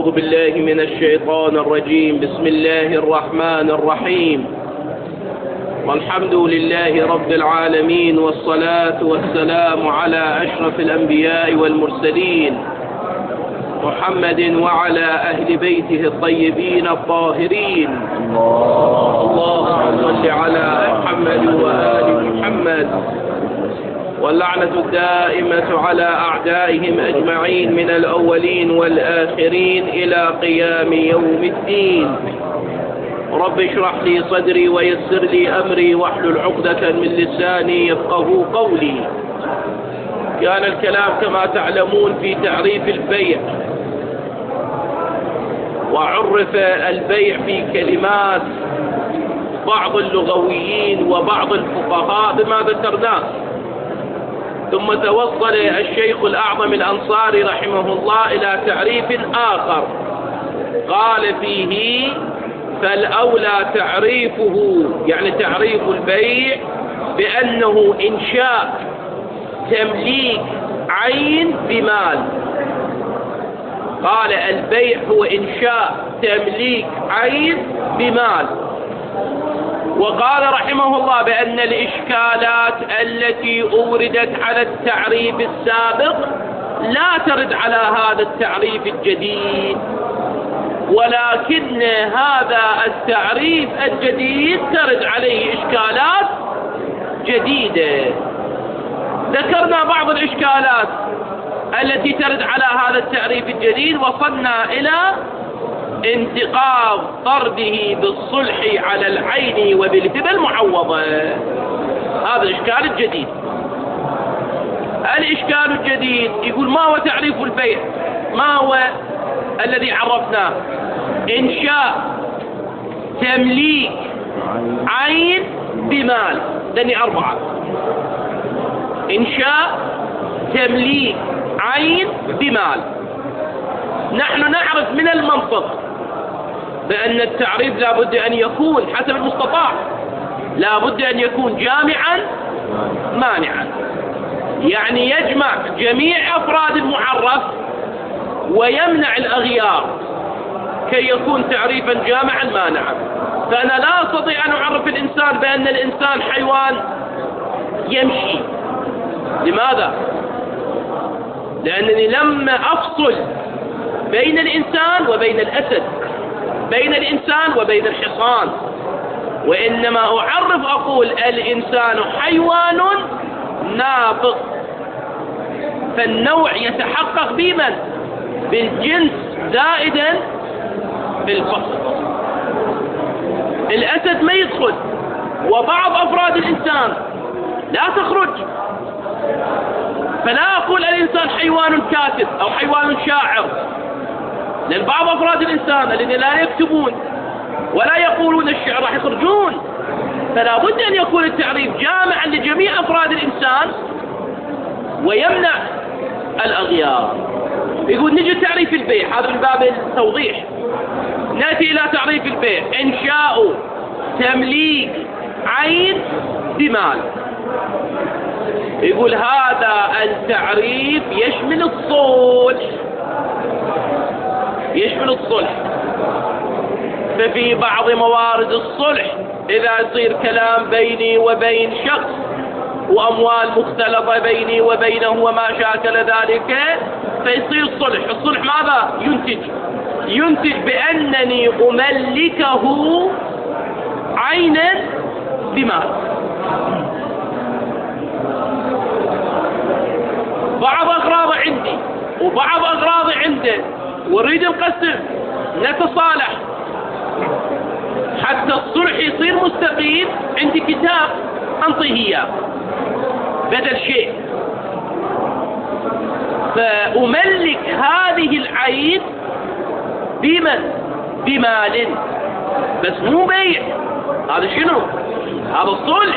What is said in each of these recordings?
أعوذ بالله من الشيطان الرجيم. بسم الله الرحمن الرحيم. والحمد لله رب العالمين، والصلاة والسلام على أشرف الأنبياء والمرسلين محمد وعلى أهل بيته الطيبين الطاهرين. اللهم صل على محمد وآل محمد، واللعنة الدائمة على أعدائهم أجمعين من الأولين والآخرين إلى قيام يوم الدين. رب اشرح لي صدري ويسر لي أمري واحلل عقدة من لساني يفقهوا قولي. كان الكلام كما تعلمون في تعريف البيع، وعرف البيع في كلمات بعض اللغويين وبعض الفقهاء بما ذكرناه. ثم توصل الشيخ الأعظم الأنصاري رحمه الله إلى تعريف آخر قال فيه: فالأولى تعريفه، يعني تعريف البيع، بأنه إنشاء تمليك عين بمال. قال البيع هو إنشاء تمليك عين بمال. وقال رحمه الله بأن الإشكالات التي أوردت على التعريف السابق لا ترد على هذا التعريف الجديد، ولكن هذا التعريف الجديد ترد عليه إشكالات جديدة. ذكرنا بعض الإشكالات التي ترد على هذا التعريف الجديد، وصلنا إلى انتقاض طرده بالصلح على العين وبالهبة المعوضة. هذا الإشكال الجديد. الإشكال الجديد يقول: ما هو تعريف البيع؟ ما هو الذي عرفناه؟ إنشاء تمليك عين بمال. دني 4: إنشاء تمليك عين بمال. نحن نعرف من المنطق بأن التعريف لا بد أن يكون حسب المستطاع، لا بد أن يكون جامعا مانعا، يعني يجمع جميع أفراد المعرف ويمنع الأغيار كي يكون تعريفا جامعا مانعا. فأنا لا أستطيع أن أعرف الإنسان بأن الإنسان حيوان يمشي. لماذا؟ لأنني لما أفصل بين الإنسان وبين الأسد، بين الإنسان وبين الحصان، وإنما أعرف أقول الإنسان حيوان ناطق. فالنوع يتحقق بمن؟ بالجنس زائدا بالفصل. الأسد ما يدخل، وبعض أفراد الإنسان لا تخرج. فلا أقول الإنسان حيوان كاتب أو حيوان شاعر، لأن بعض أفراد الإنسان الذين لا يكتبون ولا يقولون الشعر راح يخرجون. فلا بد أن يكون التعريف جامعا لجميع أفراد الإنسان ويمنع الأغيار. يقول: نجي تعريف البيع، هذا من باب التوضيح. نأتي إلى تعريف البيع: إنشاء تمليك عين بمال. يقول هذا التعريف يشمل الصلح، يشمل الصلح. ففي بعض موارد الصلح إذا يصير كلام بيني وبين شخص وأموال مختلطة بيني وبينه وما شاكل ذلك، فيصير صلح. الصلح ماذا ينتج؟ ينتج بأنني أملكه عينا بمال. بعض أغراض عندي وبعض أغراض عنده، ونريد نقسم نتصالح حتى الصلح يصير مستقيم. عندي كتاب أنطيه إياه بدل شيء، فأملك هذه العين بمن؟ بمال، بس مو بيع. هذا شنو؟ هذا الصلح.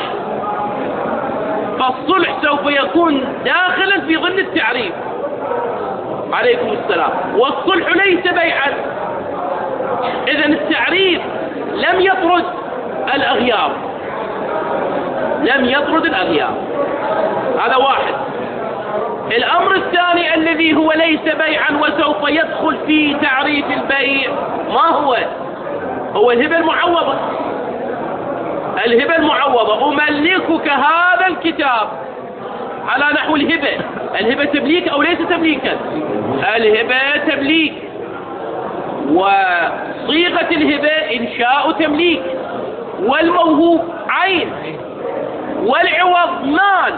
فالصلح سوف يكون داخلا في ضمن التعريف. عليكم السلام. والصلح ليس بيعا. إذن التعريف لم يطرد الأغيار، لم يطرد الأغيار. هذا واحد. الأمر الثاني الذي هو ليس بيعا وسوف يدخل في تعريف البيع، ما هو؟ هو الهبة المعوضة. الهبة المعوضة: أملكك هذا الكتاب على نحو الهبة. الهبة تمليك أو ليس تمليكا؟ الهبة تمليك، وصيغة الهبة إنشاء تمليك، والموهوب عين، والعوض مال.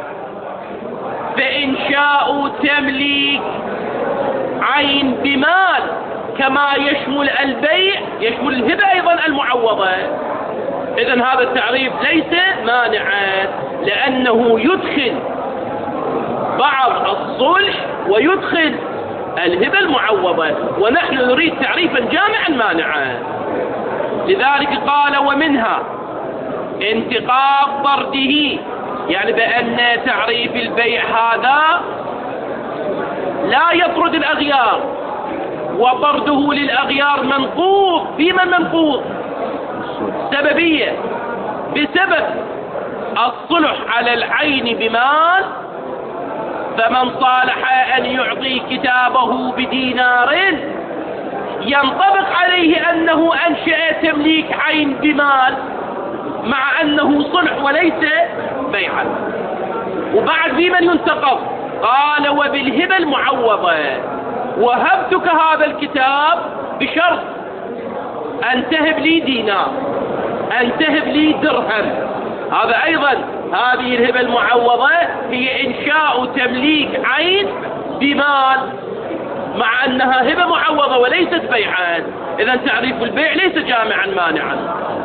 فإنشاء تمليك عين بمال كما يشمل البيع يشمل الهبة أيضا المعوضة. إذن هذا التعريف ليس مانعا، لأنه يدخل بعض الصلح ويدخل الهبة المعوضة، ونحن نريد تعريفا جامعا مانعا. لذلك قال: ومنها انتقاض طرده، يعني بأن تعريف البيع هذا لا يطرد الأغيار، وطرده للأغيار منقوض. بمن منقوض؟ سببية، بسبب الصلح على العين بمال. فمن صالح أن يعطي كتابه بدينار ينطبق عليه أنه أنشأ تمليك عين بمال، مع أنه صلح وليس بيعا. وبعد بمن ينتقض؟ قال: وبالهبة المعوضة، وهبتك هذا الكتاب بشرط أن تهب لي دينار، أن تهب لي درهم. هذا أيضا، هذه الهبة المعوضة هي إنشاء تمليك عين بمال، مع أنها هبة معوضة وليست بيعا. إذا تعريف البيع ليس جامعا مانعا.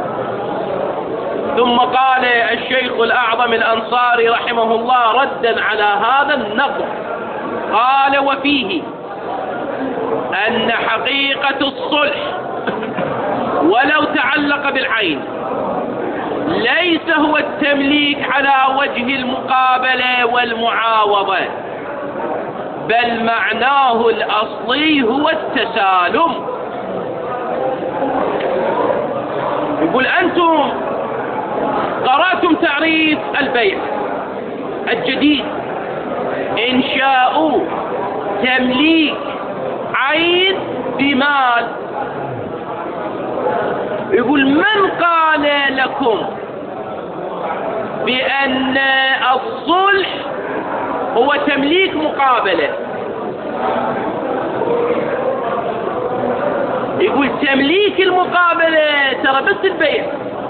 ثم قال الشيخ الأعظم الأنصاري رحمه الله ردا على هذا النقد، قال: وفيه أن حقيقة الصلح ولو تعلق بالعين ليس هو التمليك على وجه المقابلة والمعاوضة، بل معناه الأصلي هو التسالم. يقول: أنتم قرأتم تعريف البيع الجديد: إنشاء تمليك عين بمال. يقول: من قال لكم بأن الصلح هو تمليك مقابلة؟ يقول: تمليك المقابلة ترى بس البيع،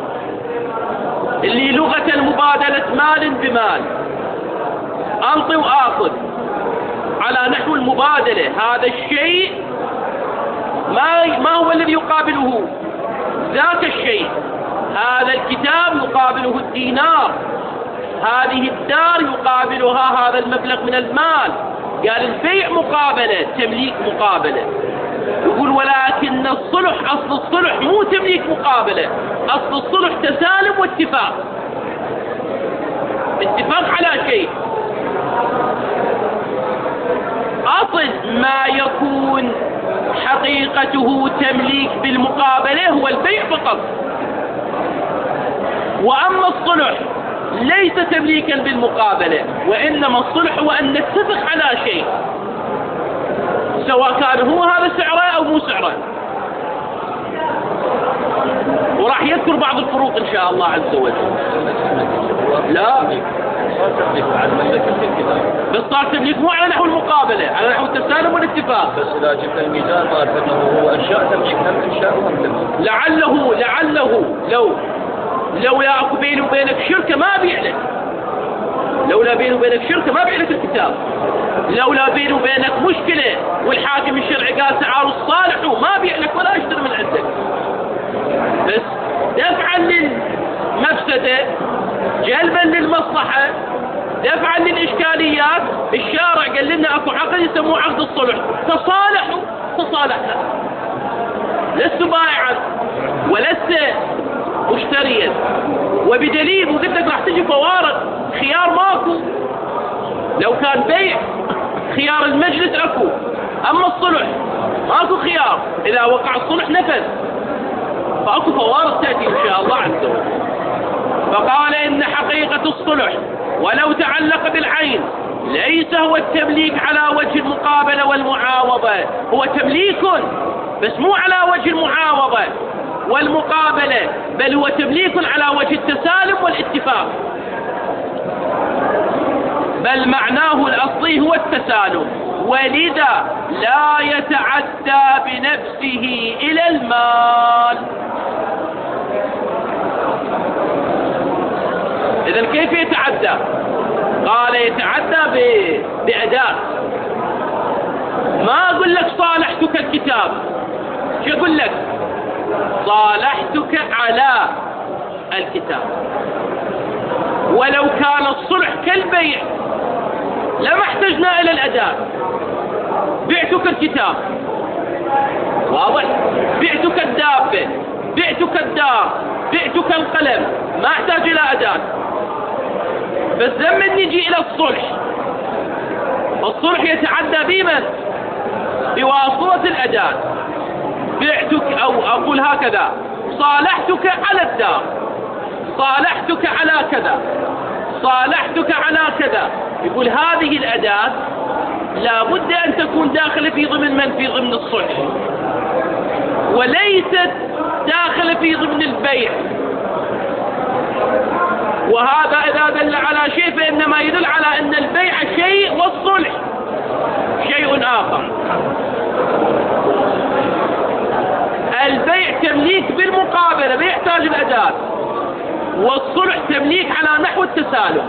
اللي لغة مبادلة مال بمال، أنطي وآخذ على نحو المبادلة. هذا الشيء ما هو الذي يقابله؟ ذاك الشيء. هذا الكتاب يقابله الدينار، هذه الدار يقابلها هذا المبلغ من المال. قال: البيع مقابلة، تمليك مقابلة. يقول: ولكن الصلح، أصل الصلح مو تمليك مقابلة، أصل الصلح تسالم واتفاق، اتفاق على شيء. أصل ما يكون حقيقته تمليك بالمقابلة هو البيع فقط. وأما الصلح ليس تمليكا بالمقابلة، وإنما الصلح هو أن نتفق على شيء، سواء كان هو هذا سعره أو مو سعره. وراح يذكر بعض الفروق إن شاء الله عز وجل. لا، بس صار تمليك مو على نحو المقابلة، على نحو التسالم والاتفاق. بس إذا جبت الميزان ما أنه هو أنشاء تمليك، هم إنشاء وهم تمليك. لعله لو ياكو بيني وبينك شركة ما أبيع لك، لولا بيني وبينك شركة ما أبيع لك الكتاب، لولا بيني وبينك مشكلة والحاكم الشرعي قال تعالوا صالحوا ما أبيع لك ولا أشتري من عندك. بس دفعا للمفسدة، جلبا للمصلحة، دفعا للإشكاليات، الشارع قال لنا أكو عقد يسموه عقد الصلح، تصالحنا، لست بائعا ولست مشتريا. وبدليل وقلت لك راح تجي فوارق خيار ماكو. لو كان بيع خيار المجلس اكو، اما الصلح ماكو خيار، اذا وقع الصلح نفذ، فاكو فوارق تاتي ان شاء الله عز وجل. فقال: ان حقيقة الصلح ولو تعلق بالعين ليس هو التمليك على وجه المقابلة والمعاوضة، هو تمليك بس مو على وجه المعاوضة والمقابلة، بل هو تمليك على وجه التسالم والاتفاق، بل معناه الأصلي هو التسالم، ولذا لا يتعدى بنفسه إلى المال. إذن كيف يتعدى؟ قال يتعدى بأداة. ما أقول لك صالحتك الكتاب، شو أقول لك؟ صالحتك على الكتاب. ولو كان الصلح كالبيع لما احتجنا إلى الأداة. بعتك الكتاب، واضح؟ بعتك الدابة، بعتك الدار، بعتك القلم، ما احتاج إلى أداة. بس لما نجي إلى الصلح، الصلح يتعدى بمن؟ بواسطة الأداة. بعتك، أو أقول هكذا، صالحتك على الدار، صالحتك على كذا، صالحتك على كذا. يقول هذه الأداة لا بد أن تكون داخلة في ضمن من؟ في ضمن الصلح، وليست داخلة في ضمن البيع. وهذا إذا دل على شيء فإنما يدل على أن البيع شيء والصلح شيء آخر. البيع تمليك بالمقابلة بيحتاج الأداة، والصلح تمليك على نحو التسالم.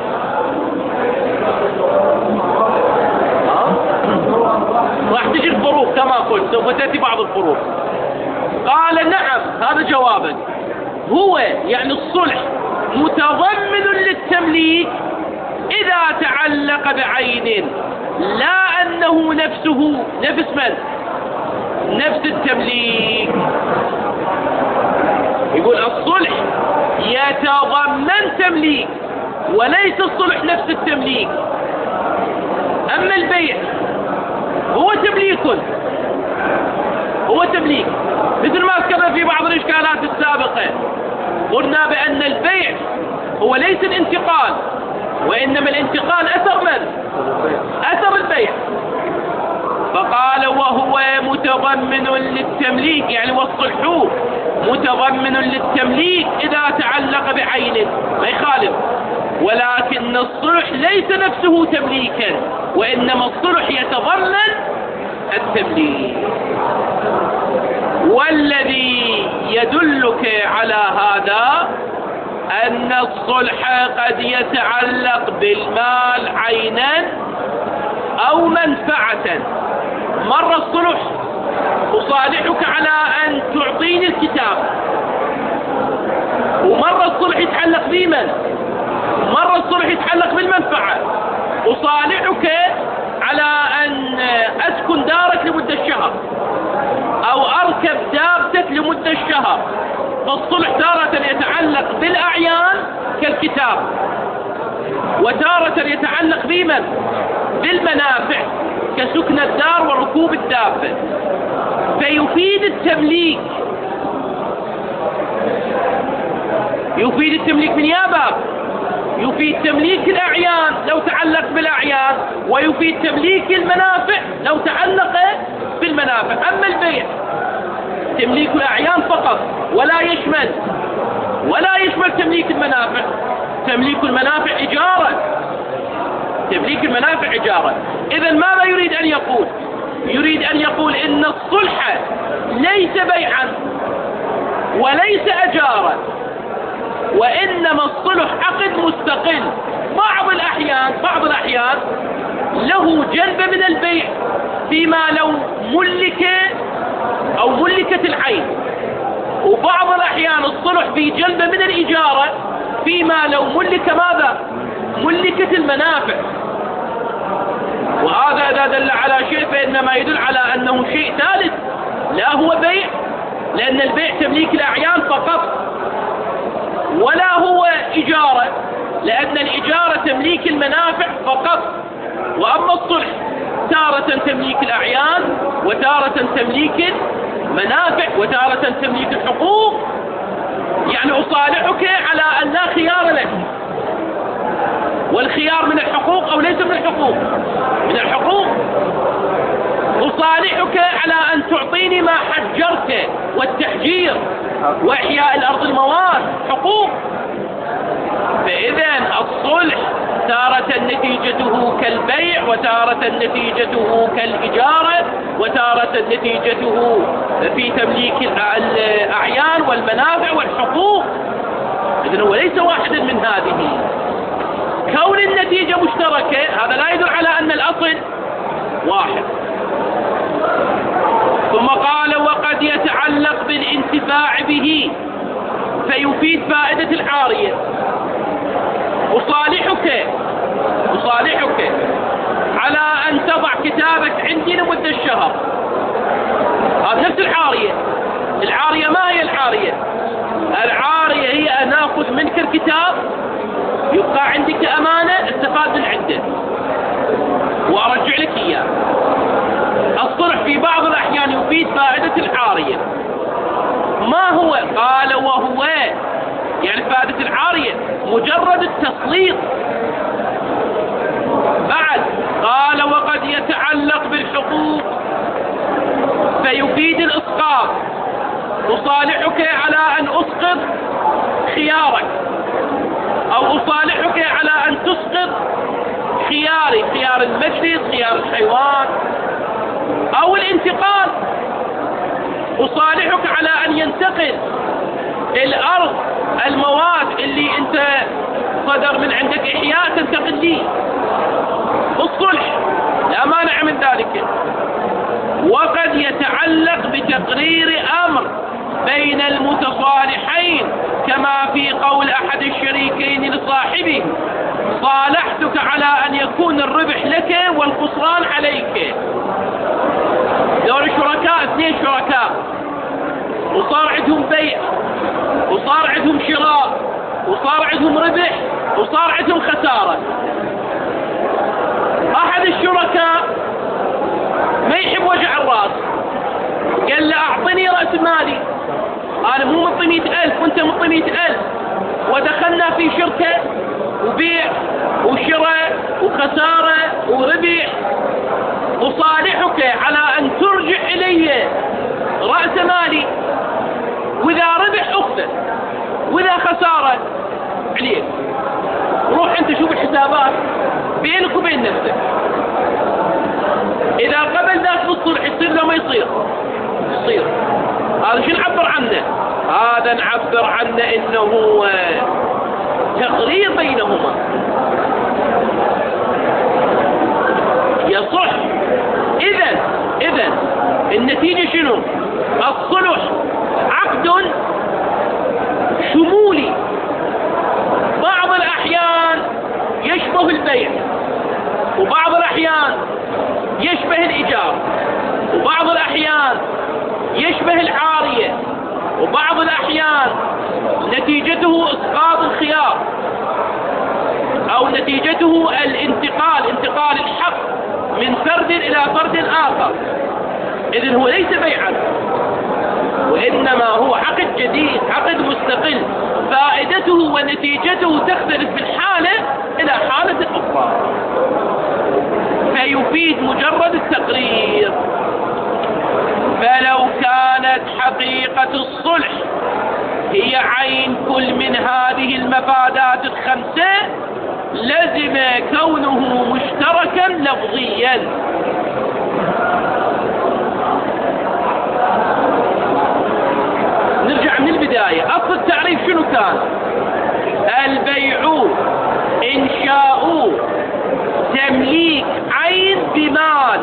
راح تجي الفروق كما قلت، سوف تأتي بعض الفروق. قال نعم، هذا جوابا. هو يعني الصلح متضمن للتمليك إذا تعلق بعين، لا أنه نفسه نفس من؟ نفس التمليك. يقول الصلح يتضمن تمليك وليس الصلح نفس التمليك. أما البيع هو تمليك، هو تمليك، مثل ما ذكرنا في بعض الإشكالات السابقة، قلنا بأن البيع هو ليس الانتقال، وإنما الانتقال أثر من؟ أثر البيع. فقال وهو متضمن للتمليك، يعني والصلح متضمن للتمليك إذا تعلق بعين، ما يخالف، ولكن الصلح ليس نفسه تمليكا، وإنما الصلح يتضمن التمليك. والذي يدلك على هذا أن الصلح قد يتعلق بالمال عينا أو منفعة. مرة الصلح أصالحك على أن تعطيني الكتاب، ومرة الصلح يتعلق بمن؟ مرة الصلح يتعلق بالمنفعة، أصالحك على أن أسكن دارك لمدة شهر أو أركب دابتك لمدة شهر. فالصلح تارة يتعلق بالأعيان كالكتاب، وتارة يتعلق بمن؟ بالمنافع كسكن الدار وركوب الدابة. فيفيد التمليك، يفيد التمليك من يا باب، يفيد تمليك الأعيان لو تعلق بالأعيان، ويفيد تمليك المنافع لو تعلق بالمنافع. أما البيع تمليك الأعيان فقط، ولا يشمل تمليك المنافع. تمليك المنافع إجارة، تمليك المنافع إجارة. إذن ماذا يريد أن يقول؟ يريد أن يقول إن الصلح ليس بيعا وليس أجارا، وإنما الصلح عقد مستقل. بعض الأحيان له جلب من البيع فيما لو ملك أو ملكت العين، وبعض الأحيان الصلح في جلب من الإجارة فيما لو ملك ماذا؟ ملكت المنافع. وهذا إذا دل على شيء فإنما يدل على أنه شيء ثالث، لا هو بيع، لأن البيع تمليك الأعيان فقط، ولا هو إجارة، لأن الإجارة تمليك المنافع فقط. وأما الصلح تارة تمليك الأعيان، وتارة تمليك المنافع، وتارة تمليك الحقوق. يعني أصالحك على أن لا خيار لك، والخيار من الحقوق أو ليس من الحقوق؟ من الحقوق. أصالحك على أن تعطيني ما حجرته، والتحجير وإحياء الأرض المواد حقوق. فإذا الصلح تارة نتيجته كالبيع، وتارة نتيجته كالإجارة، وتارة نتيجته في تمليك الأعيان والمنافع والحقوق. إذن هو ليس واحدا من هذه. كون النتيجة مشتركة هذا لا يدل على أن الأصل واحد. ثم قال: وقد يتعلق بالانتفاع به فيفيد فائدة العارية. أصالحك على أن تضع كتابك عندي لمدة الشهر. هذا نفس العارية. العارية ما هي العارية؟ العارية هي أن آخذ منك الكتاب يبقى عندك أمانة استفاد من عنده وأرجع لك إياه. الصلح في بعض الأحيان يفيد فائدة العارية. ما هو؟ قال: وهو يعني فائدة العارية مجرد التسليط. بعد قال: وقد يتعلق بالحقوق فيفيد الإسقاط. أصالحك على أن أسقط خيارك، أو أصالحك على أن تسقط خياري، خيار المجلس، خيار الحيوان، أو الانتقال. أصالحك على أن ينتقل الأرض المواد اللي أنت صدر من عندك إحياء تنتقل لي بالصلح، لا مانع من ذلك. وقد يتعلق بتقرير أمر بين المتصالحين، كما في قول أحد الشريكين لصاحبه: صالحتك على أن يكون الربح لك والخسران عليك. دول شركاء، اثنين شركاء، وصار عندهم بيع، وصار عندهم شراء، وصار عندهم ربح، وصار عندهم خسارة. أحد الشركاء ما يحب وجع الراس، قال له: أعطني رأس مالي، أنا مو مطي 100,000 وأنت مطي 100,000، ودخلنا في شركة وبيع وشراء وخسارة وربح. أصالحك على أن ترجع إلي رأس مالي، وإذا ربح أخذه، وإذا خسارة عليك. روح أنت شوف الحسابات بينك وبين نفسك. إذا قبل ذاك بالصلح يصير له ما يصير؟ يصير. هذا شو نعبر عنه؟ هذا نعبر عنه إنه تقرير بينهما يصح. إذن النتيجة شنو؟ الصلح عقد شمولي، بعض الأحيان يشبه البيع، وبعض الأحيان يشبه الإيجار، وبعض الأحيان يشبه العارية، وبعض الأحيان نتيجته إسقاط الخيار، أو نتيجته الانتقال، انتقال الحق من فرد إلى فرد آخر. إذن هو ليس بيعا، وإنما هو عقد جديد، عقد مستقل، فائدته ونتيجته تختلف من حالة إلى حالة أخرى، فيفيد مجرد التقرير. فلو كانت حقيقة الصلح هي عين كل من هذه المفادات الخمسة لزم كونه مشتركا لفظيا. نرجع من البداية. أصل التعريف شنو كان؟ البيع إنشاء تمليك عين بمال.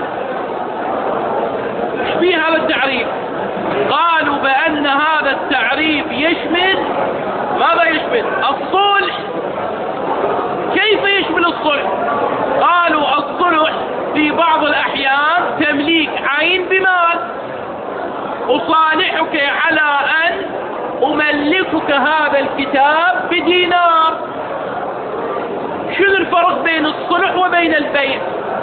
ايش فيه هذا التعريف؟ قالوا بأن هذا التعريف يشمل ماذا؟ يشمل الصلح. كيف يشمل الصلح؟ قالوا الصلح في بعض الأحيان تمليك عين بمال. أصالحك على أن أملكك هذا الكتاب بدينار. شنو الفرق بين الصلح وبين البيع؟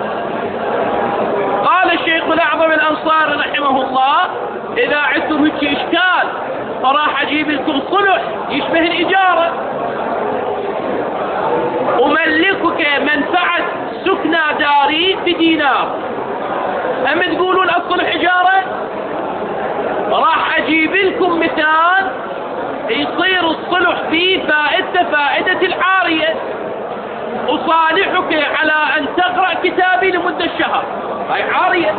قال الشيخ الأعظم الأنصاري رحمه الله: إذا عندتم هيك إشكال فراح أجيب لكم صلح يشبه الإجارة. أملكك أصالحك منفعة سكنى داري بدينار، هم تقولون الصلح إجارة؟ راح أجيب لكم مثال يصير الصلح فيه فائدة العارية. أصالحك على أن تقرأ كتابي لمدة شهر، هاي عارية.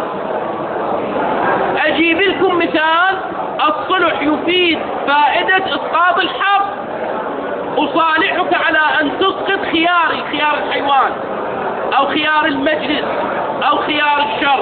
أجيب لكم مثال الصلح يفيد فائدة إسقاط الحظ، أصالحك على أن تسقط خياري، خيار الحيوان أو خيار المجلس أو خيار الشرط.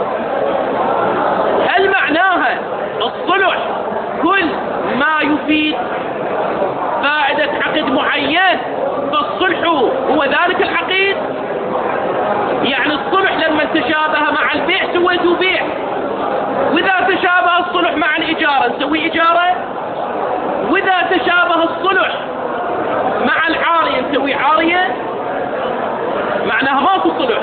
هل معناها الصلح كل ما يفيد فائدة عقد معين فالصلح هو ذلك العقد؟ يعني الصلح لما تشابه مع البيع سويته بيع، وإذا تشابه الصلح مع الإجارة نسوي إجارة، وإذا تشابه الصلح مع العارية نسوي عارية. معناها ماكو صلح.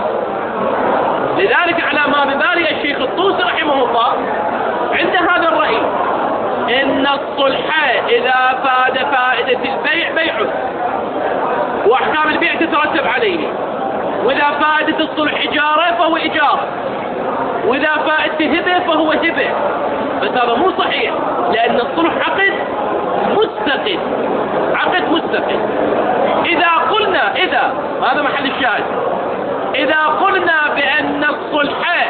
لذلك على ما ببالي الشيخ الطوسي رحمه الله عند هذا الرأي إن الصلح إذا فاد فائدة البيع بيعه وأحكام البيع تترتب عليه، وإذا فائدة الصلح إجارة فهو إجارة، وإذا فائدة هبة فهو هبة. بس هذا مو صحيح، لأن الصلح عقد مستقل، عقد مستقل. إذا هذا محل الشاهد، إذا قلنا بأن الصلح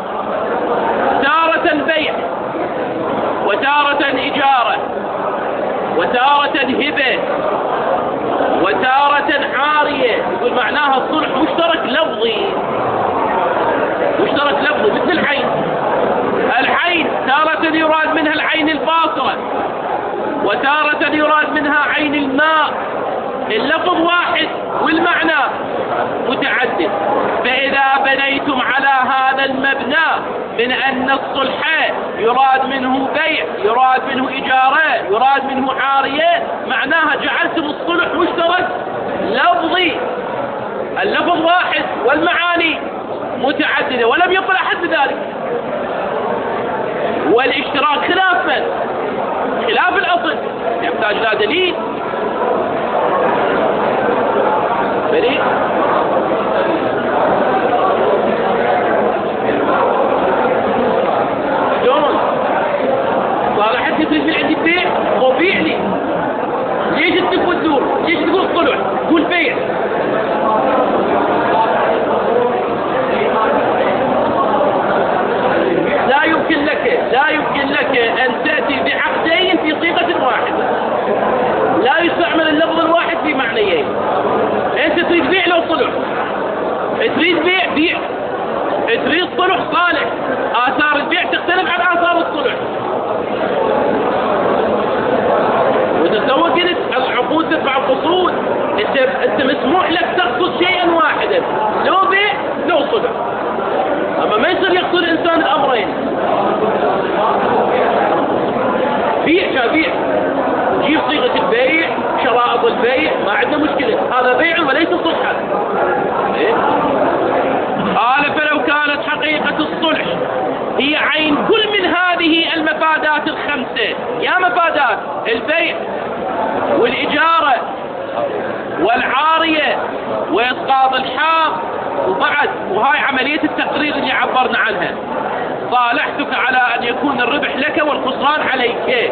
تارة بيع وتارة إجارة وتارة هبة وتارة عارية، يقول معناها الصلح مشترك لفظي، مشترك لفظي مثل العين. العين تارة يراد منها العين الباصرة وتارة يراد منها عين الماء، اللفظ واحد والمعنى متعدد. فإذا بنيتم على هذا المبنى من أن الصلح يراد منه بيع، يراد منه إجارة، يراد منه عارية، معناها جعلتم الصلح مشترك لفظي، اللفظ واحد والمعاني متعددة، ولم يقل أحد بذلك. والاشتراك خلاف من؟ خلاف الأصل، يحتاج لا دليل. بريء شلون؟ صالحتني تريد من عندي بيع وبيع لي، ليش تقول الدور؟ ليش تقول صلح؟ قول بيع. لا يمكن لك أن تأتي بعقدين في صيغة واحدة، لا يستعمل اللفظ الواحد في معنيين. أنت تريد بيع لو صلح، تريد بيع، تريد صلح صالح، آثار البيع تختلف عن آثار الصلح. وتسوى قلت العقود تدفع القصود، أنت مسموح لك تقصد شيئا واحدا، لو بيع لو صلح. أما ما يصير يقصد الإنسان الأمرين. بيع جيب صيغة البيع، شرائط البيع، ما عندنا مشكلة، هذا بيع وليس صلحا. قال فلو كانت حقيقة الصلح هي عين كل من هذه المفادات الخمسة، يا مفادات البيع والإجارة والعارية وإسقاط الحاق، وهاي عملية التقرير اللي عبرنا عنها، صالحتك على أن يكون الربح لك والخسران عليك،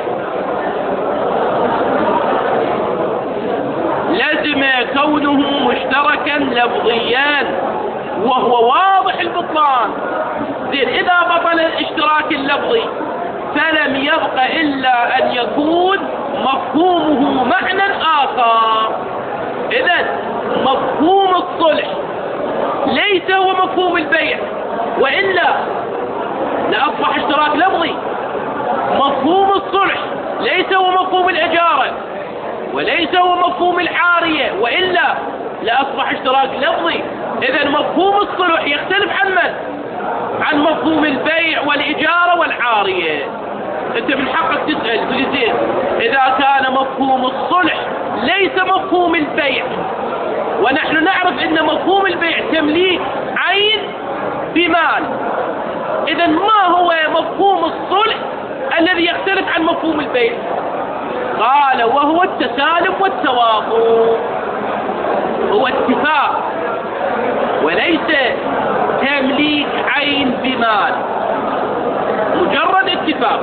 لازم كونه مشتركا لفظيا وهو واضح البطلان. زين، إذا بطل الاشتراك اللفظي فلم يبق إلا أن يكون مفهومه معنى آخر. إذن مفهوم الصلح ليس هو مفهوم البيع، وإلا لأصبح اشتراك لفظي. مفهوم الصلح ليس هو مفهوم الإجارة، وليس هو مفهوم العارية، وإلا لأصبح اشتراك لفظي. إذن مفهوم الصلح يختلف عن من؟ عن مفهوم البيع والإجارة والعارية. أنت من حقك تسأل زين، إذا كان مفهوم الصلح ليس مفهوم البيع، ونحن نعرف أن مفهوم البيع تمليك عين بمال، إذن ما هو مفهوم الصلح الذي يختلف عن مفهوم البيع؟ قال وهو التسالم والتوافق. هو اتفاق وليس تمليك عين بمال، مجرد اتفاق.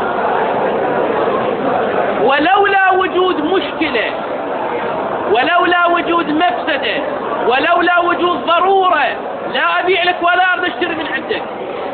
ولولا وجود مشكلة، ولولا وجود مفسدة، ولولا وجود ضرورة لا أبيع لك ولا أريد أشتري من عندك.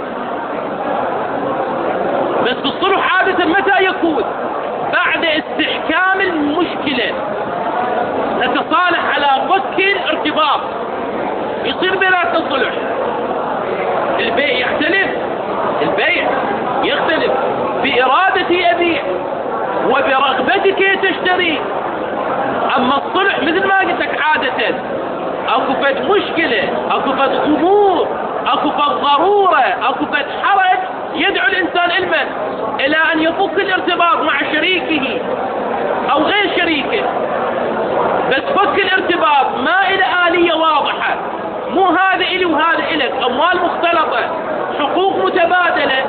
بس الصلح عادة متى يكون؟ بعد استحكام المشكلة، نتصالح على فك الارتباط، يصير بيناتنا الصلح. البيع يختلف، البيع يختلف بإرادتي أبيع وبرغبتك تشتري. أما الصلح مثل ما قلت لك عادة أكو فد مشكلة، أكو فد أمور، أكو فد ضرورة، أكو فد حرج يدعو الإنسان علما إلى أن يفك الارتباط مع شريكه أو غير شريكه. بس فك الارتباط ما إلى آلية واضحة، مو هذا إلي وهذا إلك، أموال مختلطة، حقوق متبادلة،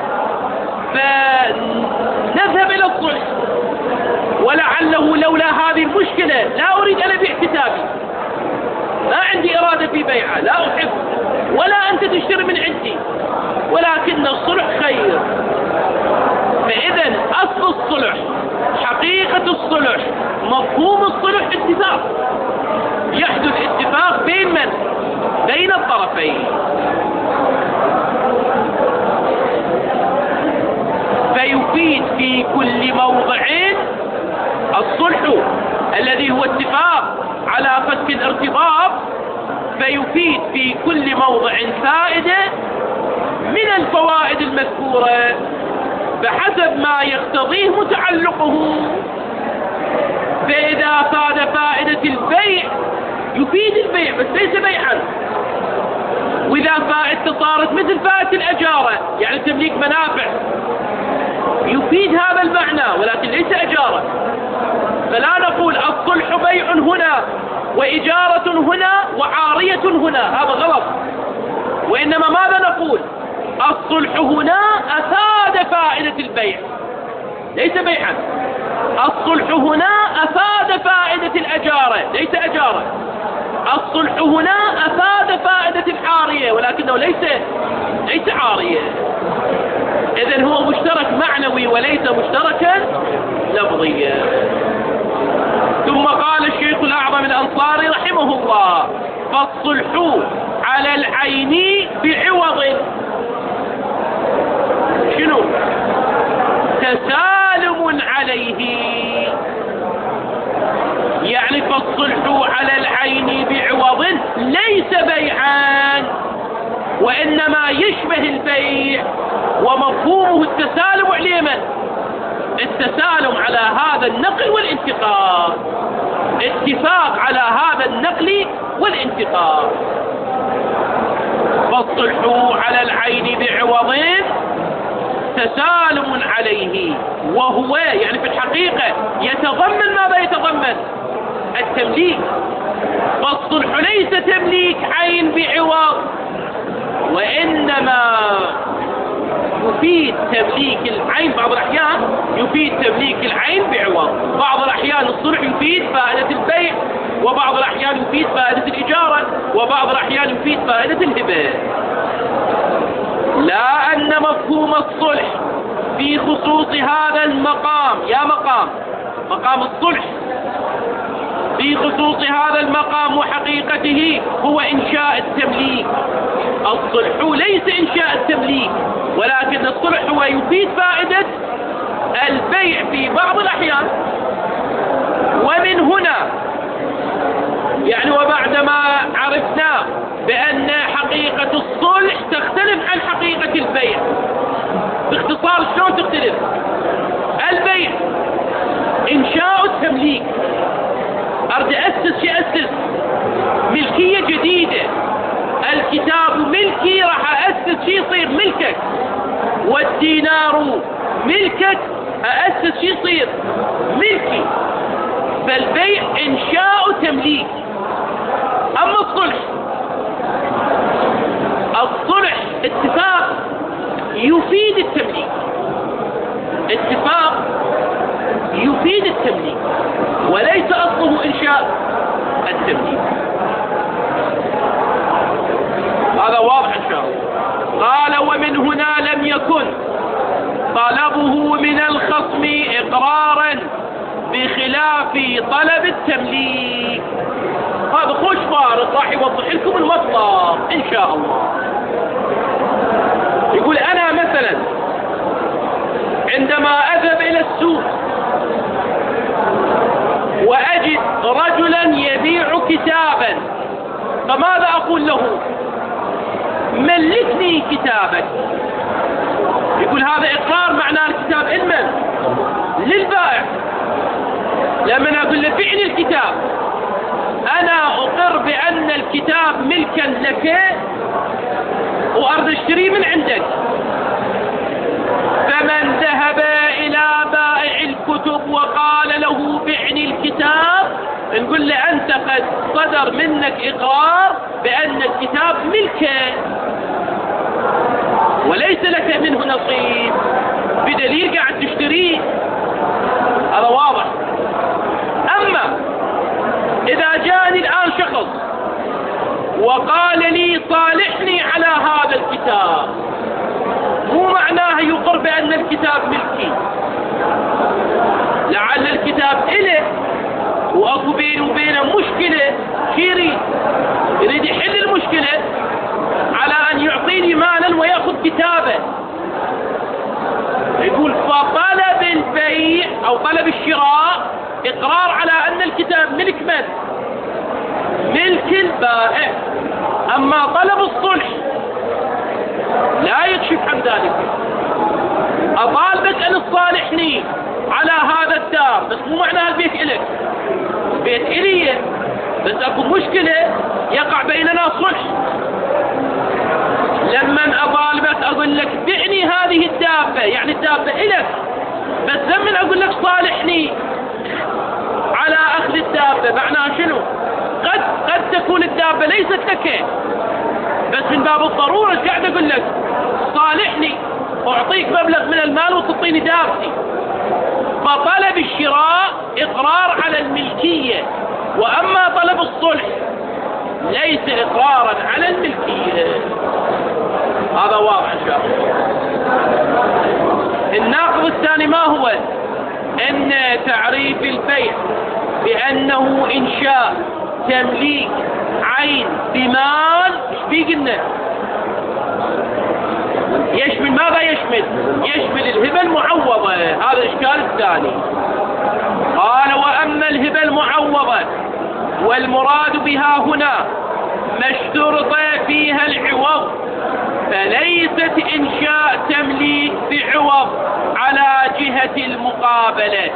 فنذهب إلى الصلح. ولعله لولا هذه المشكلة لا أريد أن أبيع كتابي، ما عندي إرادة في بيعه، لا أحب ولا أنت تشتري من عندي، ولكن الصلح خير. فإذا أصل الصلح، حقيقة الصلح، مفهوم الصلح اتفاق، يحدث اتفاق بين من؟ بين الطرفين. فيفيد في كل موضع الصلح الذي هو اتفاق على فك الارتباط، فيفيد في كل موضع فائدة من الفوائد المذكورة بحسب ما يقتضيه متعلقه. فإذا فاد فائدة البيع يفيد البيع بس ليس بيعا. وإذا فائدته صارت مثل فائدة الأجارة، يعني تمليك منافع، يفيد هذا المعنى ولكن ليس أجارة. فلا نقول الصلح بيع هنا وإجارة هنا وعارية هنا، هذا غلط. وإنما ماذا نقول؟ الصلح هنا أفاد فائدة البيع ليس بيعا، الصلح هنا أفاد فائدة الأجارة ليس أجارة، الصلح هنا أفاد فائدة العارية ولكنه ليس عارية. إذن هو مشترك معنوي وليس مشتركا لفظيا. ثم قال الشيخ الأعظم الأنصاري رحمه الله: فالصلح على العين بعوض. شنو؟ تسالم عليه، يعني فالصلح على العين بعوض ليس بيعان وإنما يشبه البيع، ومفهومه التسالم على من؟ التسالم على هذا النقل والانتقال، اتفاق على هذا النقل والانتقال. فالصلح على العين بعوض تسالم عليه، وهو يعني في الحقيقة يتضمن ماذا يتضمن؟ التمليك. فالصلح ليس تمليك عين بعوض، وإنما يفيد تمليك العين، بعض الأحيان يفيد تمليك العين بعوض، بعض الأحيان الصلح يفيد فائدة البيع، وبعض الأحيان يفيد فائدة الإجارة، وبعض الأحيان يفيد فائدة الهبة. لا أن مفهوم الصلح في خصوص هذا المقام، يا مقام الصلح في خصوص هذا المقام وحقيقته هو إنشاء التمليك. الصلح ليس إنشاء التمليك، ولكن الصلح هو يفيد فائدة البيع في بعض الأحيان. ومن هنا يعني وبعدما عرفنا بأن حقيقة الصلح تختلف عن حقيقة البيع، باختصار شلون تختلف؟ البيع إنشاء التمليك، أريد أسس ملكية جديدة، الكتاب ملكي، راح أسس شيء يصير ملكك، والدينار ملكك، أسس شيء يصير ملكي. فالبيع إنشاء تمليك. أما الصلح اتفاق يفيد التمليك، اتفاق يفيد التمليك وليس أصله إنشاء التمليك. قال ومن هنا لم يكن طلبه من الخصم إقرارا بخلاف طلب التمليك. هذا خوش فارق راح يوضح لكم المطلب إن شاء الله. يقول أنا مثلا عندما أذهب إلى السوق وأجد رجلا يبيع كتابا، فماذا أقول له؟ ملكني كتابك. يقول هذا إقرار، معناه الكتاب إلمن للبائع. لما أقول له بعني الكتاب، أنا أقر بأن الكتاب ملكا لك وأريد أشتري من عندك. فمن ذهب إلى بائع الكتب وقال له بعني الكتاب، نقول له أنت قد صدر منك إقرار بأن الكتاب ملكك وليس لك منه نصيب، بدليل قاعد تشتريه. هذا واضح. أما إذا جاءني الآن شخص وقال لي صالحني على هذا الكتاب، مو معناه يقر بأن الكتاب ملكي. لعل الكتاب إله وأكو بينه وبينه مشكلة، يريد يحل المشكلة على أن يعطيني مالا ويأخذ كتابه. يقول فطلب البيع أو طلب الشراء إقرار على أن الكتاب ملك من؟ ملك البائع. أما طلب الصلح لا يكشف عن ذلك. أطالبك أن تصالحني على هذا الدار، بس مو معنى البيت إلك، بيت إلي، بس أكو مشكلة يقع بيننا صلح. لما أطالبك أقول لك بعني هذه الدابة، يعني الدابة إلك، بس لما أقول لك صالحني على أخذ الدابة، معناها شنو؟ قد تكون الدابة ليست لك، بس من باب الضرورة قاعد أقول لك صالحني أعطيك مبلغ من المال وتعطيني دابتي. فطلب الشراء إقرار على الملكية، وأما طلب الصلح ليس إقرارا على الملكية. هذا واضح إن شاء الله. الناقض الثاني ما هو؟ أن تعريف البيع بأنه إنشاء تمليك عين بمال، ايش قلنا؟ يشمل ماذا يشمل؟ يشمل الهبة المعوضة. هذا الإشكال الثاني. قال وأما الهبة المعوضة والمراد بها هنا ما اشترط فيها العوض، فليست إنشاء تمليك بعوض على جهة المقابلة.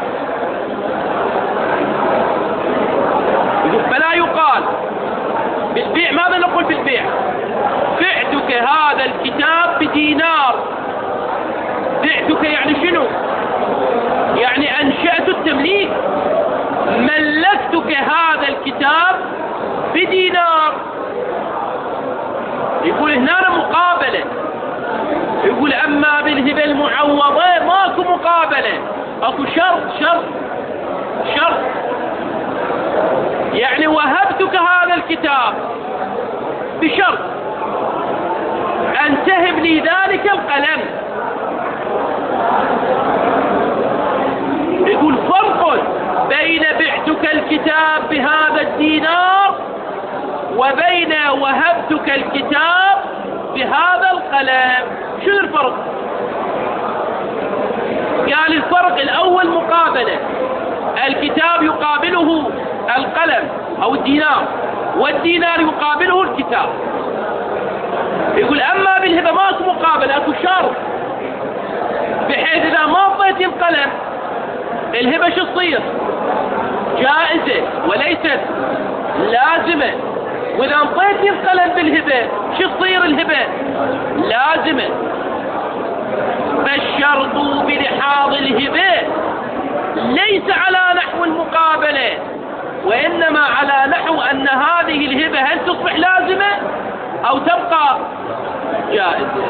فلا يقال بالبيع. ماذا نقول بالبيع؟ بعتك هذا الكتاب بدينار. بعتك يعني شنو؟ يعني أنشأت التمليك، ملكتك هذا الكتاب بدينار. يقول هنا مقابلة. يقول أما بالهبة المعوضة ماكو مقابلة، أكو شرط. يعني وهبتك هذا الكتاب بشرط أن تهب لي ذلك القلم. يقول فرق بين بعتك الكتاب بهذا الدينار وبين وهبتك الكتاب بهذا القلم. شو الفرق؟ قال الفرق الأول مقابلة، الكتاب يقابله القلم أو الدينار، والدينار يقابله الكتاب. يقول أما بالهبة ماكو مقابلة، أكو شرط، بحيث إذا ما أعطيتني القلم الهبة شو تصير؟ جائزة وليست لازمة. وإذا أعطيتني القلم بالهبة شو تصير الهبة؟ لازمة. فالشرط بلحاظ الهبة ليس على نحو المقابلة، وإنما على نحو أن هذه الهبة هل تصبح لازمة أو تبقى جائزة.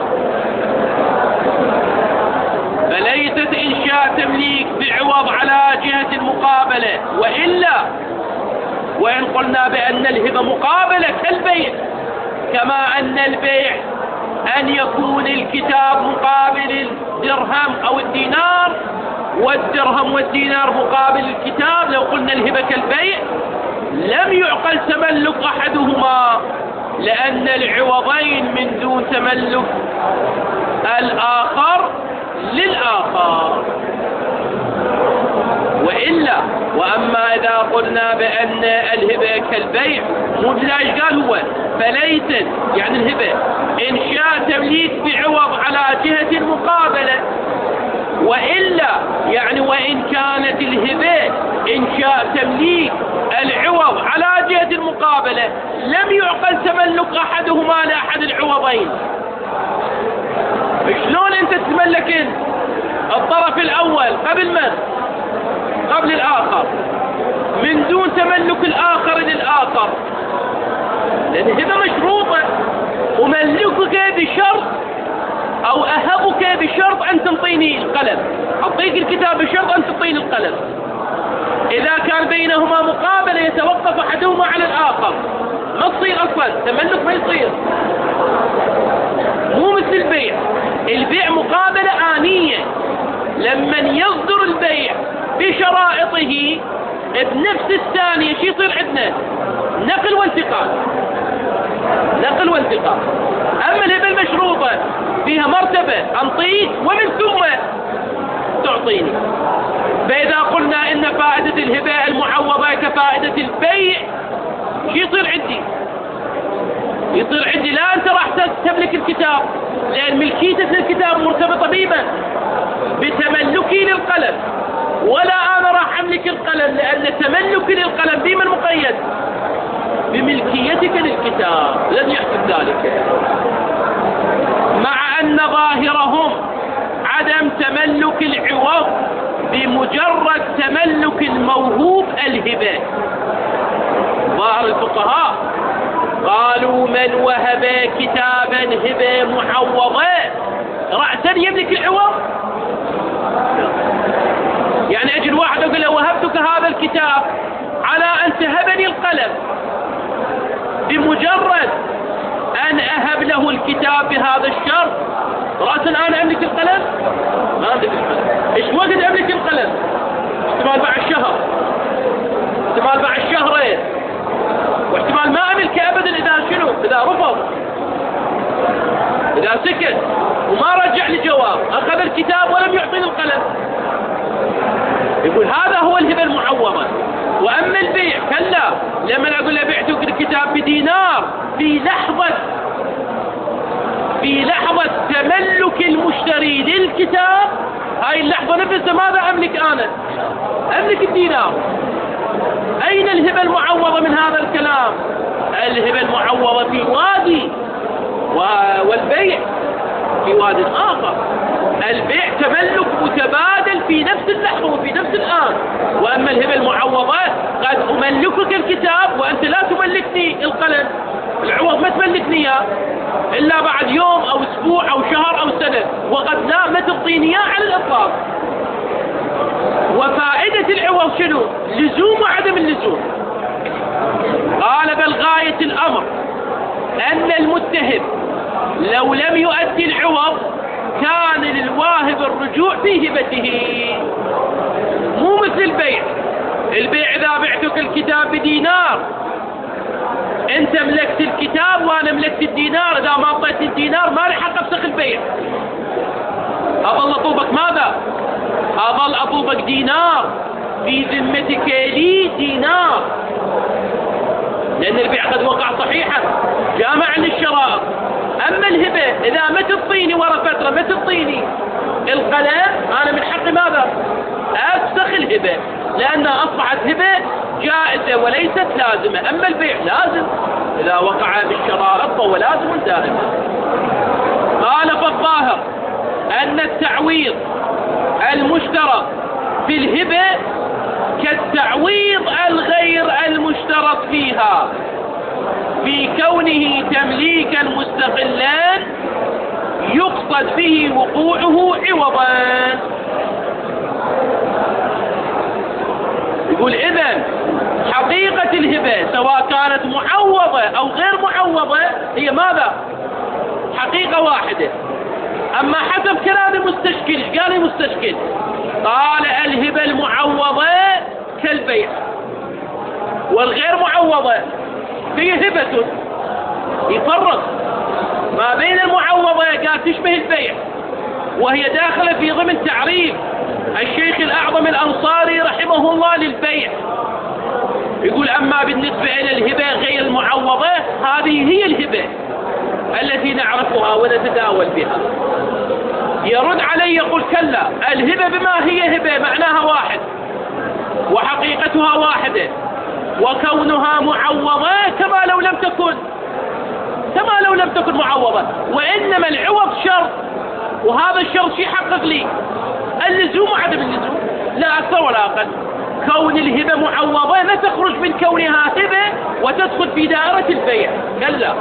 فليست إنشاء تمليك بعوض على جهة المقابلة، وإلا وإن قلنا بأن الهبة مقابلة كالبيع، كما أن البيع أن يكون الكتاب مقابل الدرهم أو الدينار، والدرهم والدينار مقابل الكتاب. لو قلنا الهبة كالبيع لم يعقل تملك أحدهما، لأن العوضين من دون تملك الآخر للآخر. وإلا وأما إذا قلنا بأن الهبة كالبيع، مو بلاش قال هو فليست يعني الهبة إنشاء تمليك بعوض على جهة المقابلة، وإلا يعني وإن كانت الهبة إنشاء تمليك العوض على جهة المقابلة لم يعقل تملك أحدهما لأحد العوضين. شلون أنت تتملك الطرف الأول قبل من؟ قبل الآخر من دون تملك الآخر للآخر؟ لأن هذا مشروطة، أملكك بشرط أو أهبك بشرط أن تنطيني القلم، أعطيك الكتاب بشرط أن تعطيني القلم. إذا كان بينهما مقابلة يتوقف أحدهما على الآخر ما تصير أصلا تملك، ما يصير. مو مثل البيع، البيع مقابلة آنية، لمن يصدر البيع بشرائطه بنفس الثانية شو يصير عندنا؟ نقل وانتقال، نقل وانتقال. أما الهبة المشروطة فيها مرتبة، أنطيك ومن ثم تعطيني. فإذا قلنا إن فائدة الهبة المعوضة كفائدة البيع شو يصير عندي؟ يصير عندي لا أنت راح تملك الكتاب، لأن ملكيتك للكتاب مرتبطة بمن؟ بتملكي للقلم، ولا أنا راح أملك القلم، لأن تملكي للقلم بمن مقيد؟ بملكيتك للكتاب، لن يحدث ذلك. مع أن ظاهرهم عدم تملك العوض بمجرد تملك الموهوب الهبة. ظاهر الفقهاء قالوا من وهب كتابا هبة معوضة رأسا يملك العوض. يعني أجل واحد أقول له وهبتك هذا الكتاب على أن تهبني القلم، بمجرد أن أهب له الكتاب بهذا الشرط رأسا أنا أملك القلم؟ ما أملك القلم. إيش وقت أملك القلم؟ احتمال بعد الشهر، احتمال بعد الشهرين، واحتمال ما أملك أبدا إذا شنو؟ إذا رفض، إذا سكت وما رجع لي جواب، أخذ الكتاب ولم يعطيني القلم. يقول هذا هو الهبة المعوضة. وأما البيع كلا، لما أقول له بعتك الكتاب بدينار في لحظة تملك المشتري للكتاب، هاي اللحظة نفسها ماذا أملك أنا؟ أملك الدينار. أين الهبة المعوضة من هذا الكلام؟ الهبة المعوضة في وادي، والبيع في واد آخر. البيع تملك متبادل في نفس اللحظة وفي نفس الآن، وأما الهبة المعوضة قد أملكك الكتاب وأنت لا تملكني القلم، العوض ما تملكني إياه إلا بعد يوم أو أسبوع أو شهر أو سنة، وقد لا ما تعطيني إياه على الإطلاق. وفائدة العوض شنو؟ لزوم وعدم اللزوم. قال بل غاية الأمر أن المتهم لو لم يؤدي العوض كان للواهب الرجوع في هبته، مو مثل البيع. البيع إذا بعتك الكتاب بدينار أنت ملكت الكتاب وأنا ملكت الدينار، إذا ما أعطيت الدينار ما رح أفسخ البيع، أظل أطوبك ماذا؟ أظل أطوبك دينار، في ذمتك لي دينار، لأن البيع قد وقع صحيحا جامعا للشرائط. أما الهبة إذا ما تعطيني ورا فترة ما تعطيني القلم، أنا من حقي ماذا؟ أفسخ الهبة، لأنها أصبحت هبة جائزة وليست لازمة. أما البيع لازم، إذا وقع بالشرائط فهو لازم دائما. قال فالظاهر أن التعويض المشترط في الهبة كالتعويض الغير المشترط فيها، في كونه تمليكا مستقلان يقصد به وقوعه عوضا. يقول إذن حقيقة الهبة سواء كانت معوضة أو غير معوضة هي ماذا؟ حقيقة واحدة. أما حسب كلام المستشكل، إيش قال المستشكل؟ قال الهبة المعوضة كالبيع، والغير معوضة فيه هبة. يفرق ما بين المعوضة، قال تشبه البيع، وهي داخلة في ضمن تعريف الشيخ الأعظم الأنصاري رحمه الله للبيع. يقول أما بالنسبة إلى الهبة غير المعوضة، هذه هي الهبة التي نعرفها ونتداول بها. يرد علي يقول كلا، الهبة بما هي هبة معناها واحد وحقيقتها واحدة، وكونها معوضة كما لو لم تكن معوضة، وإنما العوض شرط، وهذا الشرط يحقق لي اللزوم وعدم اللزوم، لا أكثر ولا أقل. كون الهبة معوضة لا تخرج من كونها هبة وتدخل في دائرة البيع، كلا.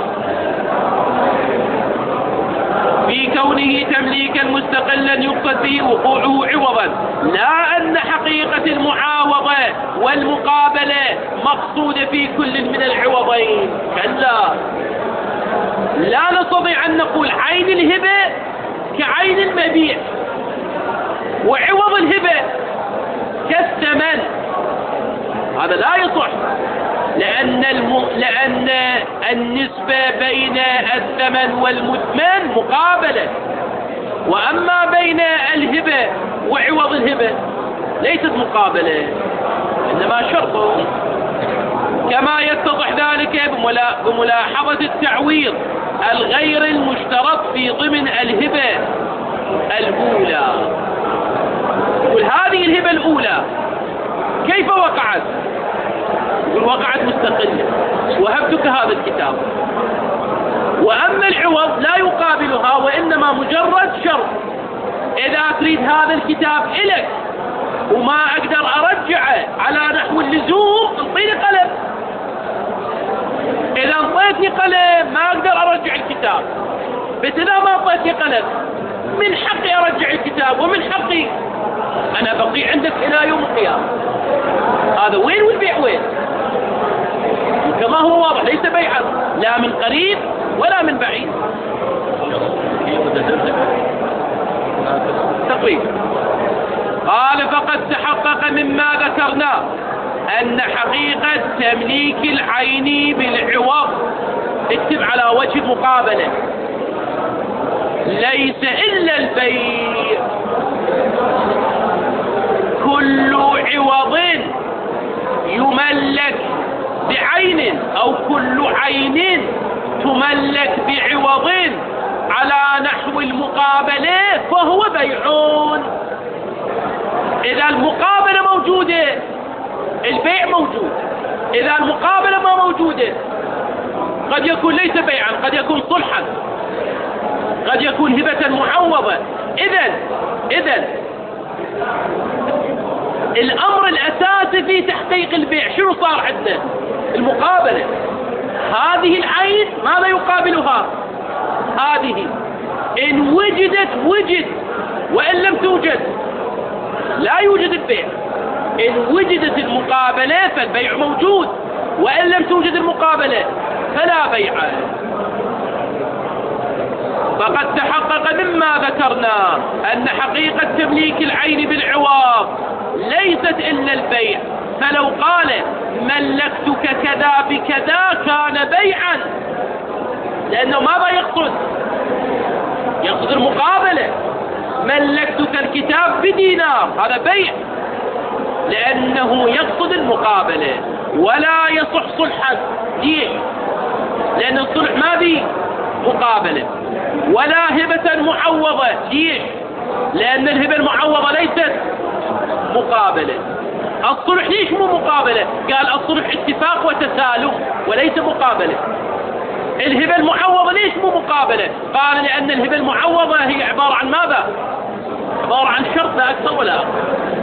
في كونه تمليكا مستقلا يقصد به وقوعه عوضا، لا أن حقيقة المعاوضة والمقابلة مقصودة في كل من العوضين، كلا. لا نستطيع أن نقول عين الهبة كعين المبيع، وعوض الهبة كالثمن، هذا لا يصح، لأن النسبة بين الثمن والمثمن مقابلة، وأما بين الهبة وعوض الهبة ليست مقابلة، إنما شرط. كما يتضح ذلك بملاحظة التعويض الغير المشترط في ضمن الهبة الأولى. وهذه الهبة الأولى كيف وقعت؟ يقول وقعت مستقلة، وهبتك هذا الكتاب، وأما العوض لا يقابلها، وإنما مجرد شرط. إذا تريد هذا الكتاب إلك وما أقدر أرجعه على نحو اللزوم، انطيني قلم. إذا انطيتني قلم ما أقدر أرجع الكتاب، بس إذا ما انطيتني قلم من حقي أرجع الكتاب، ومن حقي أنا بقي عندك إلى يوم القيامة. هذا وين والبيع وين؟ كما هو واضح ليس بيعا لا من قريب ولا من بعيد. تقريبا. قال فقد تحقق مما ذكرنا أن حقيقة تمليك العين بالعوض، اكتب على وجه المقابلة، ليس إلا البيع. كل عوض يملك بعين، أو كل عين تملك بعوض على نحو المقابلة فهو بيع. إذا المقابلة موجودة البيع موجود، إذا المقابلة ما موجودة قد يكون ليس بيعا، قد يكون صلحا، قد يكون هبة معوضة. إذن الأمر الأساسي في تحقيق البيع شنو صار عندنا؟ المقابلة. هذه العين ماذا يقابلها؟ هذه إن وجدت وجد، وإن لم توجد لا يوجد البيع. إن وجدت المقابلة فالبيع موجود، وإن لم توجد المقابلة فلا بيع. فقد تحقق مما ذكرنا أن حقيقة تمليك العين بالعوض ليست إلا البيع، فلو قال ملكتك كذا بكذا كان بيعا، لأنه ماذا يقصد؟ يقصد المقابلة. ملكتك الكتاب بدينار، هذا بيع، لأنه يقصد المقابلة. ولا يصح صلحا، ليش؟ لأن الصلح ما به مقابلة. ولا هبة معوضة، ليش؟ لأن الهبة المعوضة ليست مقابلة. الصلح ليش مو مقابلة؟ قال الصلح اتفاق وتسالم وليس مقابلة. الهبة المعوضة ليش مو مقابلة؟ قال لأن الهبة المعوضة هي عبارة عن ماذا؟ عبارة عن شرط لا أكثر ولا أقل.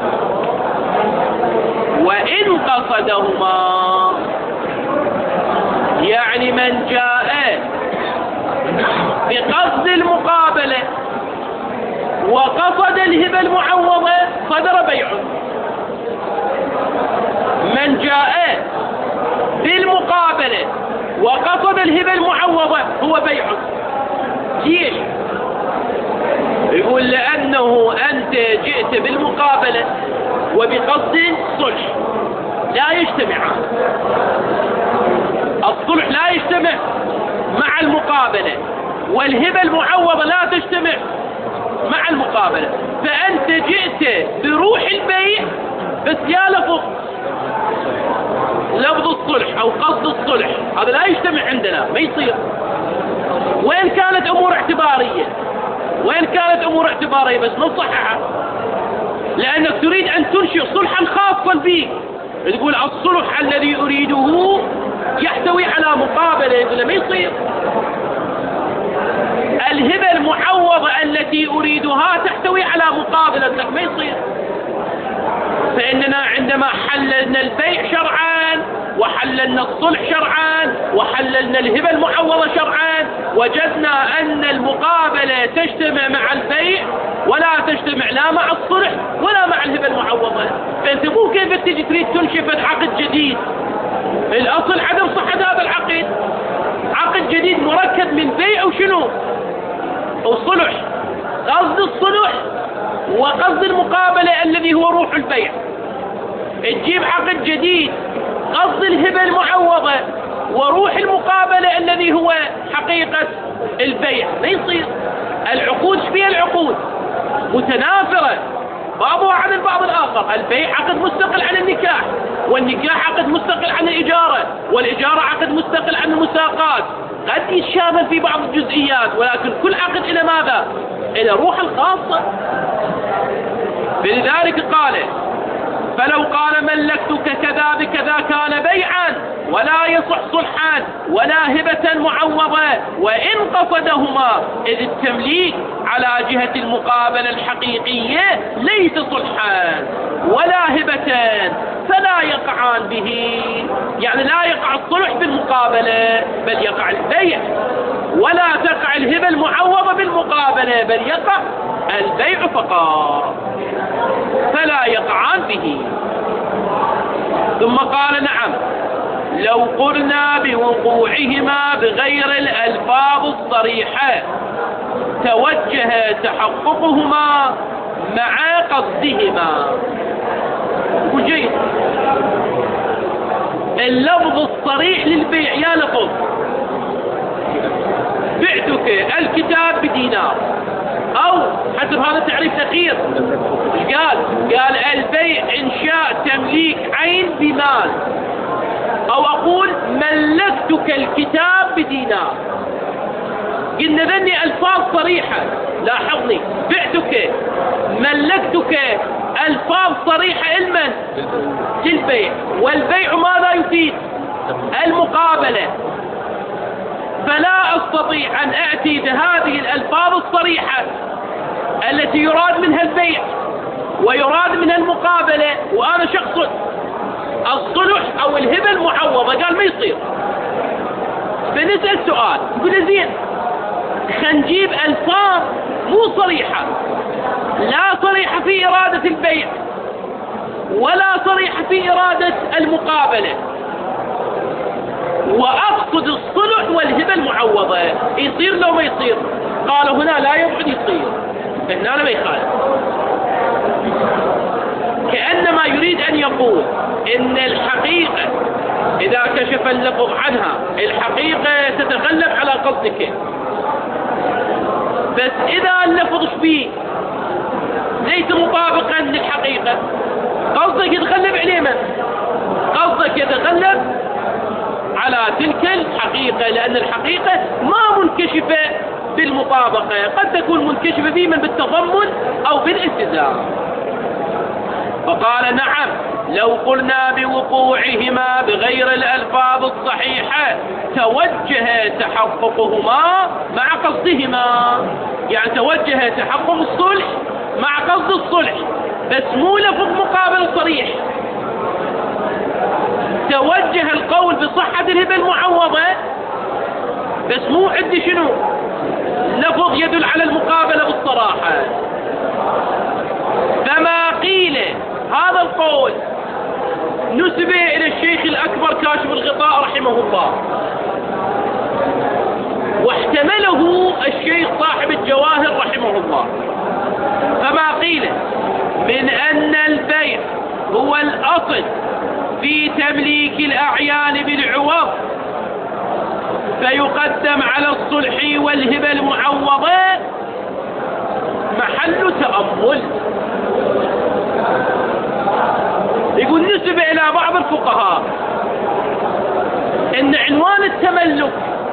وإن قصدهما، يعني من جاء بقصد المقابلة وقصد الهبة المعوضة صدر بيع. من جاء بالمقابلة وقصد الهبة المعوضة هو بيع. ليش؟ يقول لأنه أنت جئت بالمقابلة وبقصد صلح، لا يجتمعان. الصلح لا يجتمع مع المقابلة، والهبة المعوضة لا تجتمع مع المقابلة. فأنت جئت بروح البيع بس يا لفظ الصلح أو قصد الصلح، هذا لا يجتمع عندنا، ما يصير. وإن كانت أمور اعتبارية بس نصححها، لأنك تريد أن تنشئ صلحا خاصا بك. تقول الصلح الذي أريده يحتوي على مقابلة، يقول ما يصير. الهبة المعوضة التي أريدها تحتوي على مقابلة، لك ما يصير. فإننا عندما حللنا البيع شرعا وحللنا الصلح شرعا وحللنا الهبة المعوضة شرعا، وجدنا أن المقابلة تجتمع مع البيع ولا تجتمع لا مع الصلح ولا مع الهبة المعوضة. فأنت مو كيف تجي تريد تنشئ عقد جديد. الأصل عدم صحة هذا العقد، عقد جديد مركب من بيع وشنو وصلح. قصد الصلح وقصد المقابلة الذي هو روح البيع. تجيب عقد جديد قصد الهبة المعوضة وروح المقابلة الذي هو حقيقة البيع، ما يصير. العقود فيها العقود متنافرة بعضها عن البعض الآخر. البيع عقد مستقل عن النكاح، والنكاح عقد مستقل عن الإجارة، والإجارة عقد مستقل عن المساقات. قد يتشابه في بعض الجزئيات، ولكن كل عقد إلى ماذا؟ إلى روح الخاصة. فلذلك قال فلو قال ملكتك كذا بكذا كان بيعا ولا يصح صلحا ولا هبة معوضة، وإن قصدهما، إذ التمليك على جهة المقابلة الحقيقية ليس صلحا ولا هبة فلا يقعان به. يعني لا يقع الصلح بالمقابلة بل يقع البيع، ولا تقع الهبة المعوضة بالمقابلة بل يقع البيع فقط، فلا يقعان به. ثم قال نعم لو قلنا بوقوعهما بغير الألفاظ الصريحة توجه تحققهما مع قصدهما. وجيد اللفظ الصريح للبيع، يا لفظ بعتك الكتاب بدينار، أو حسب هذا التعريف الأخير قال البيع إنشاء تمليك عين بمال، أو أقول ملكتك الكتاب بدينار. قلنا ذني ألفاظ صريحة، لاحظني بعتك ملكتك ألفاظ صريحة لمن؟ للبيع، والبيع ماذا يفيد؟ المقابلة. فلا أستطيع أن أأتي بهذه الألفاظ الصريحة التي يراد منها البيع ويراد منها المقابلة وأنا شخص الصلح أو الهبة المعوضة. قال ما يصير. فنسأل سؤال، يقول زين خنجيب ألفاظ مو صريحة، لا صريحة في إرادة البيع ولا صريحة في إرادة المقابلة، وأقصد الصلح والهبة المعوضة، يصير لو ما يصير؟ قال هنا لا يبعد يصير، هنا ما يخالف. كأنما يريد أن يقول إن الحقيقة إذا كشف اللفظ عنها الحقيقة تتغلب على قصدك، بس إذا اللفظ فيه ليس مطابقا للحقيقة قصدك يتغلب عليه، من قصدك يتغلب على تلك الحقيقة، لأن الحقيقة ما منكشفة بالمطابقة، قد تكون منكشفة فيما بالتضمن أو بالالتزام. فقال نعم لو قلنا بوقوعهما بغير الألفاظ الصحيحة توجه تحققهما مع قصدهما، يعني توجه تحقق الصلح مع قصد الصلح، بس مو لفظ مقابل صريح. توجه القول بصحة الهبة المعوضة، بس مو عندي شنو لفظ يدل على المقابلة بالصراحة. فما قيل هذا القول نسب إلى الشيخ الأكبر كاشف الغطاء رحمه الله، واحتمله الشيخ صاحب الجواهر رحمه الله. فما قيل من أن البيع هو الأصل في تمليك الأعيان بالعوض فيقدم على الصلح والهبة المعوضة محل تأمل. يقول نسب إلى بعض الفقهاء إن عنوان التملك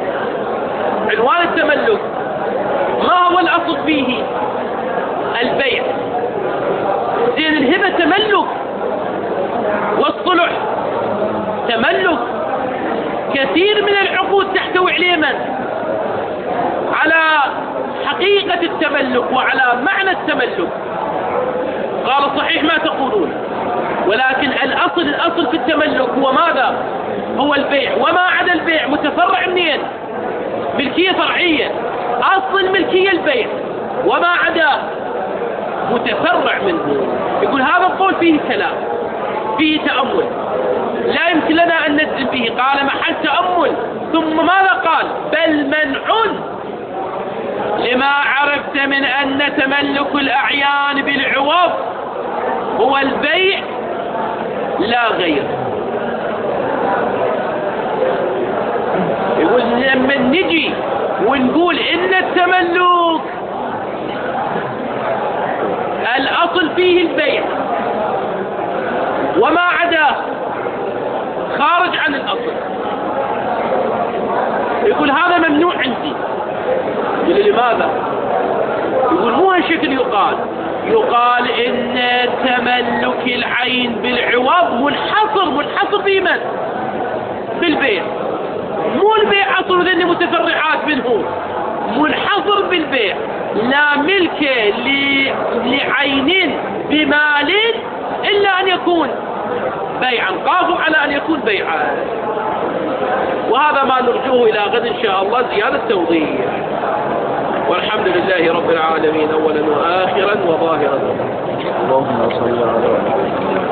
ما هو الأصل فيه؟ البيع. زين الهبة تملك والصلح تملك. كثير من العقود تحتوي على من؟ على حقيقة التملك وعلى معنى التملك. قال صحيح ما تقولون، ولكن الأصل في التملك هو ماذا؟ هو البيع، وما عدا البيع متفرع منين؟ ملكية فرعية. أصل الملكية البيع، وما عدا متفرع منه. يقول هذا القول فيه كلام، فيه تأمل، لا يمكن لنا أن نجزم به. قال محل تأمل. ثم ماذا قال؟ بل منع لما عرفت من أن تملك الأعيان بالعوض هو البيع لا غير. يقول لما نجي ونقول إن التملك الأصل فيه البيع وما عداه خارج عن الأصل، يقول هذا ممنوع عندي. يقول لماذا؟ يقول مو هالشكل يقال إن تملك العين بالعوض منحصر في من؟ بالبيع. مو البيع أصل ذني متفرعات منه، منحصر بالبيع. لا ملك لعين بمال إلا أن يكون بيعا. قافوا على أن يكون بيعا. وهذا ما نرجوه إلى غد إن شاء الله زيادة توضيح. والحمد لله رب العالمين أولا وآخرا وظاهرا. اللهم صل على